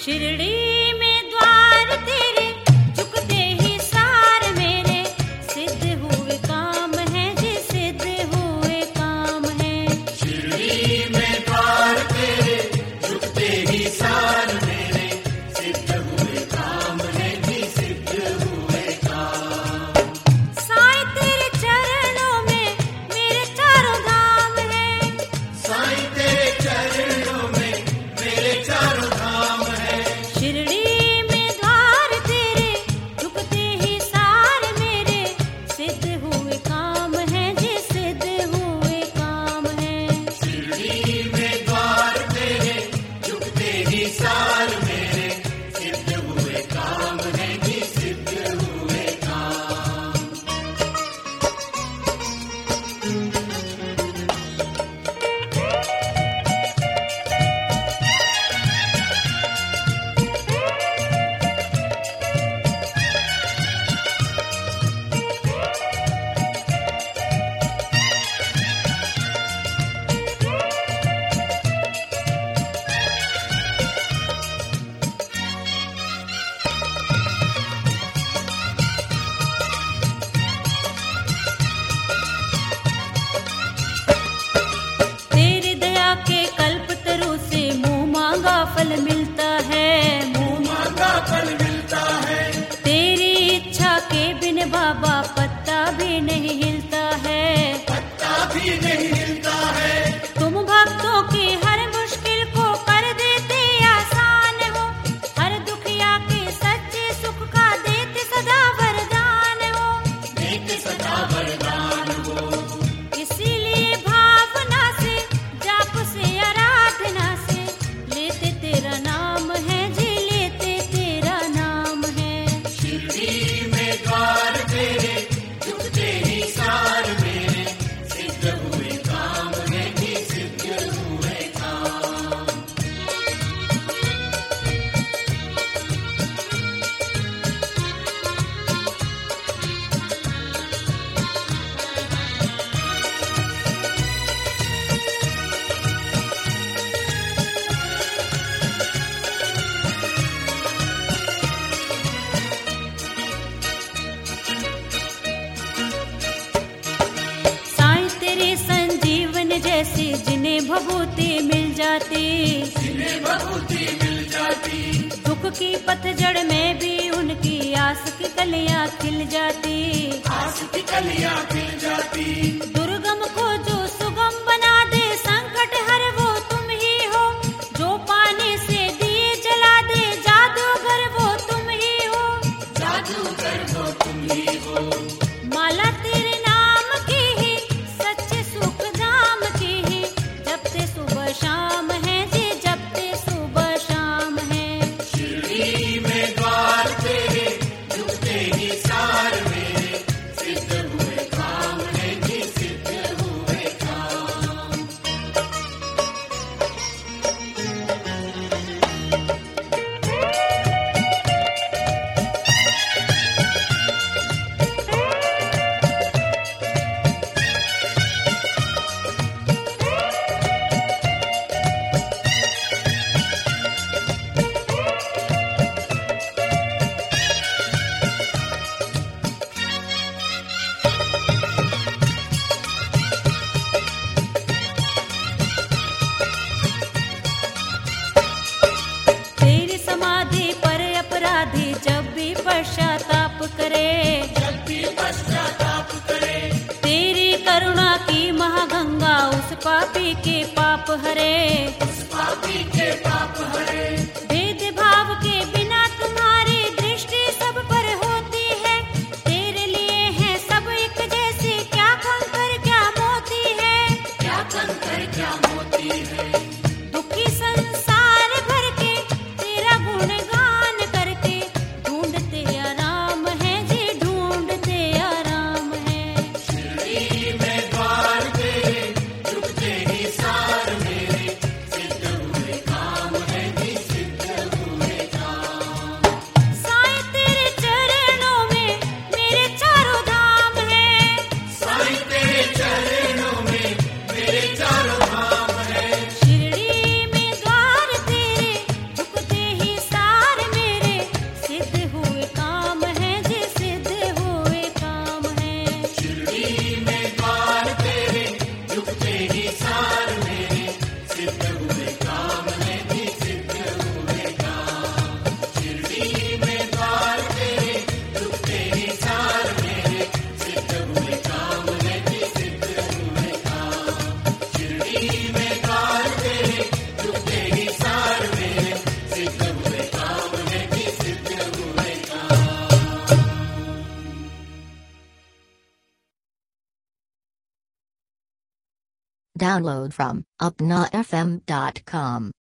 शिरडी में द्वार तेरे झुकते ही सार मेरे, सिद्ध हुए काम है जी सिद्ध हुए काम है। शिरडी में द्वार तेरे झुकते ही सार मेरे, सिद्ध हुए काम है जी सिद्ध हुए काम। साईं तेरे चरणों में मेरे चारों धाम है, साईं तेरे चरणों में मेरे चारों धाम है। शिरडी में द्वार तेरे झुकते ही सार मेरे, सिद्ध हुए काम है जी सिद्ध हुए काम है। शिरडी में द्वार तेरे झुकते ही सार मेरे, सिद्ध हुए काम है जी सिद्ध हुए काम। तेरी दया के कल्पतरु से मुंह मांगा फल मिलता है, मुंह मांगा फल मिलता है। तेरी इच्छा के बिन बाबा पत्ता भी नहीं हिलता है। पत्ता भी नहीं हिलता है। तुम भक्तों की हर मुश्किल को कर देते आसान हो, हर दुखिया के सच्चे सुख का देते सदा वरदान हो। देते सदा वरदान हो। इसीलिए भावना से जाप से आराधना से लेते तेरा नाम है जी लेते तेरा नाम है। शिरडी में द्वार तेरे झुकते ही सार मेरे, सिद्ध हुए काम है जी सिद्ध हुए काम। साईं तेरे संजीवन जैसे जिन्हें भभूति मिल जाती, जिन्हें भभूति मिल जाती, दुख की पतझड़ में भी उनकी आस की कलियां खिल जाती। आस की कलियां खिल जाती। दुर्गम को जो सुगम बना दे संकट हर वो तुम ही हो, जो पानी से दिए जला दे जादूगर वो तुम ही हो। जादूगर वो तुम ही हो। माला तेरे नाम की ही सच्चे सुख धाम की ही, जपते सुबह शाम है जी जपते सुबह शाम है। शिरडी में द्वार तेरे झुकते ही सार मेरे, सिद्ध हुए काम है जी सिद्ध हुए काम। तेरी समाधि पर अपराधी जब भी पश्चाताप करे, जब भी पश्चाताप करे, तेरी करुणा की महागंगा उस पापी के पाप हरे। उस पापी के पाप हरे। भेदभाव के बिना तुम्हारी दृष्टि सब पर होती है, तेरे लिए है सब एक जैसे क्या कंकर क्या मोती है। क्या कंकर क्या मोती है। दुखी संसार भर के तेरा गुणगान करके ढूंढते आराम है जी ढूंढते आराम है। शिरडी में द्वार तेरे झुकते ही सार मेरे, सिद्ध हुए काम Download from upnafm.com.